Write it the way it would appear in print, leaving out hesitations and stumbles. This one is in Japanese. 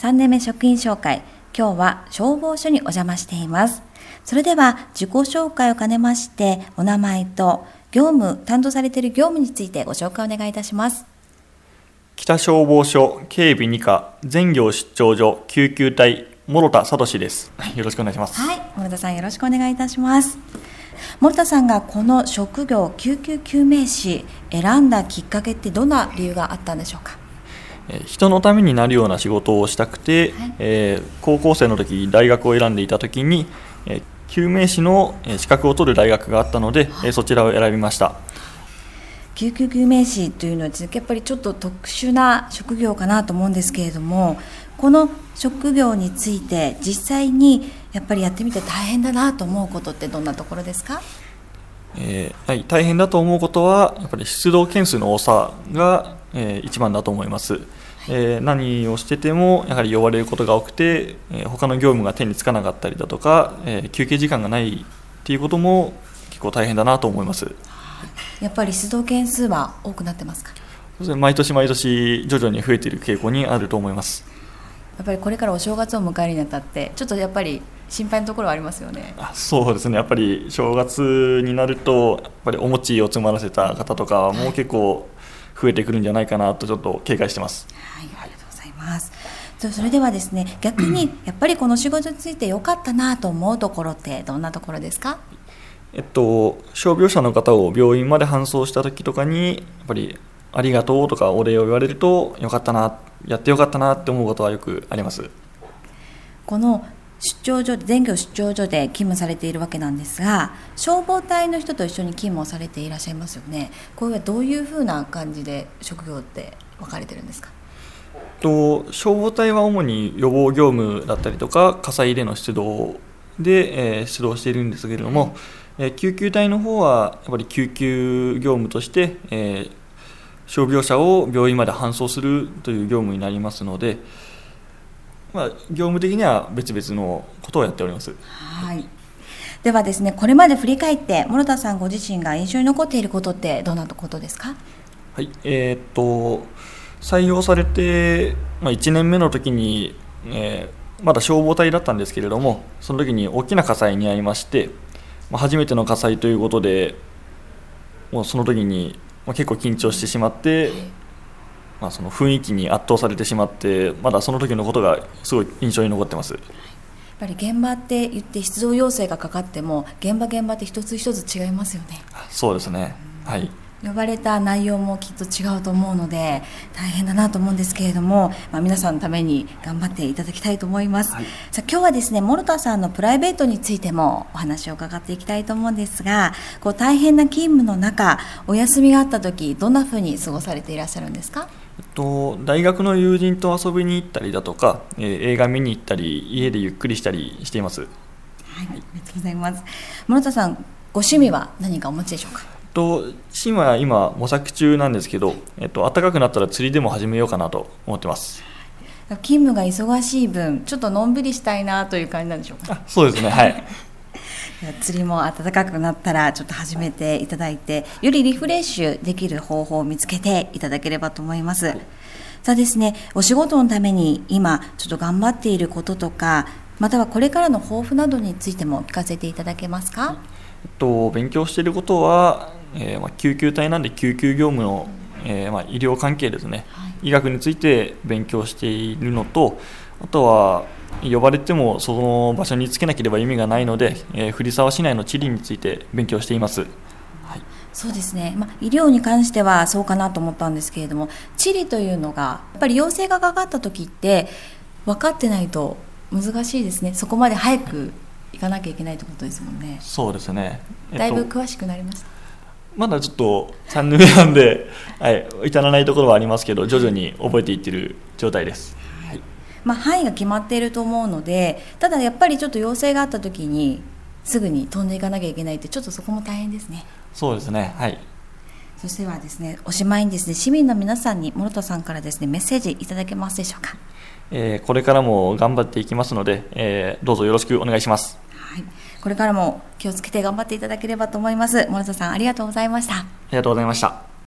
3年目職員紹介。今日は消防署にお邪魔しています。それでは自己紹介を兼ねまして、お名前と担当されている業務についてご紹介お願いいたします。 北消防署警備2課全業出張所救急隊諸田聡です。よろしくお願いします。 はい、諸田さんよろしくお願いいたします。諸田さんがこの職業救急救命士選んだきっかけってどんな理由があったんでしょうか？ 人のためになるような仕事をしたくて、高校生の時大学を選んでいた時に、救命士の資格を取る大学があったので、そちらを選びました。 救急救命士というのはやっぱりちょっと特殊な職業かなと思うんですけれども、この職業について実際にやっぱりやってみて大変だなと思うことってどんなところですか？ 大変だと思うことはやっぱり出動件数の多さが、一番だと思います。何をしててもやはり呼ばれることが多くて、他の業務が手につかなかったりだとか、休憩時間がないっていうことも結構大変だなと思います。 やっぱり出動件数は多くなってますか？ 毎年毎年徐々に増えている傾向にあると思います。 やっぱりこれからお正月を迎えるにあたってちょっとやっぱり心配なところはありますよね。 そうですね、やっぱり正月になるとやっぱりお餅を詰まらせた方とかも結構増えてくるんじゃないかなとちょっと警戒してます。 はい、ありがとうございます。それではですね、逆にやっぱりこの仕事について良かったなと思うところってどんなところですか？ 傷病者の方を病院まで搬送した時とかにやっぱりありがとうとかお礼を言われるとよかったな、やってよかったなって思うことはよくあります。 この全業出張所で勤務されているわけなんですが、消防隊の人と一緒に勤務をされていらっしゃいますよね。これはどういうふうな感じで職業って分かれてるんですか？ 消防隊は主に予防業務だったりとか火災での出動で、出動しているんですけれども、救急隊の方はやっぱり救急業務として、傷病者を病院まで搬送するという業務になりますので、業務的には別々のことをやっております。 はい。ではですね、これまで振り返って諸田さんご自身が印象に残っていることってどんなことですか？ はい、採用されて、1年目の時に、まだ消防隊だったんですけれども、その時に大きな火災に遭いまして、初めての火災ということでもうその時に結構緊張してしまって、その雰囲気に圧倒されてしまって、まだその時のことがすごい印象に残ってます。 やっぱり現場って言って出動要請がかかっても現場って一つ一つ違いますよね。 そうですね、はい。 呼ばれた内容もきっと違うと思うので大変だなと思うんですけれども、皆さんのために頑張っていただきたいと思います。はい、今日はですね、諸田さんのプライベートについてもお話を伺っていきたいと思うんですが、大変な勤務の中お休みがあった時どんなふうに過ごされていらっしゃるんですか？ 大学の友人と遊びに行ったりだとか、映画見に行ったり家でゆっくりしたりしています。はい、 ありがとうございます。諸田さん、ご趣味は何かお持ちでしょうか？ 趣味は今模索中なんですけど、暖かくなったら釣りでも始めようかなと思ってます。 勤務が忙しい分ちょっとのんびりしたいなという感じなんでしょうか？ そうですね、はい。 釣りも暖かくなったらちょっと始めていただいて、よりリフレッシュできる方法を見つけていただければと思います。はい、さあですね、お仕事のために今ちょっと頑張っていることとか、またはこれからの抱負などについても聞かせていただけますか？ 勉強していることは、救急隊なんで救急業務の、医療関係ですね、はい、医学について勉強しているのと、あとは呼ばれてもその場所につけなければ意味がないので、藤沢市内の地理について勉強しています。はい、 そうですね、医療に関してはそうかなと思ったんですけれども、地理というのがやっぱり要請がかかった時って分かってないと難しいですね。そこまで早く行かなきゃいけないってことですもんね。 そうですね、 だいぶ詳しくなりました？ まだちょっと3年目なんで、至らないところはありますけど徐々に覚えていっている状態です。はい、 範囲が決まっていると思うので、ただやっぱりちょっと要請があった時にすぐに飛んでいかなきゃいけないってちょっとそこも大変ですね。 そうですね、はい。 そしてはですね、おしまいにですね、市民の皆さんに諸田さんからですねメッセージいただけますでしょうか？ これからも頑張っていきますので、どうぞよろしくお願いします。 はい、これからも気をつけて頑張っていただければと思います。諸田さん、ありがとうございました。 ありがとうございました。